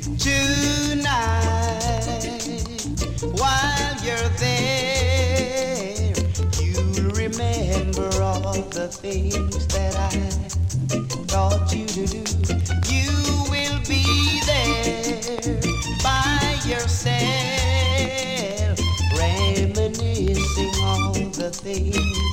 Tonight, while you're there, you'll remember all the things that I taught you to do. You will be there by yourself, reminiscing all the things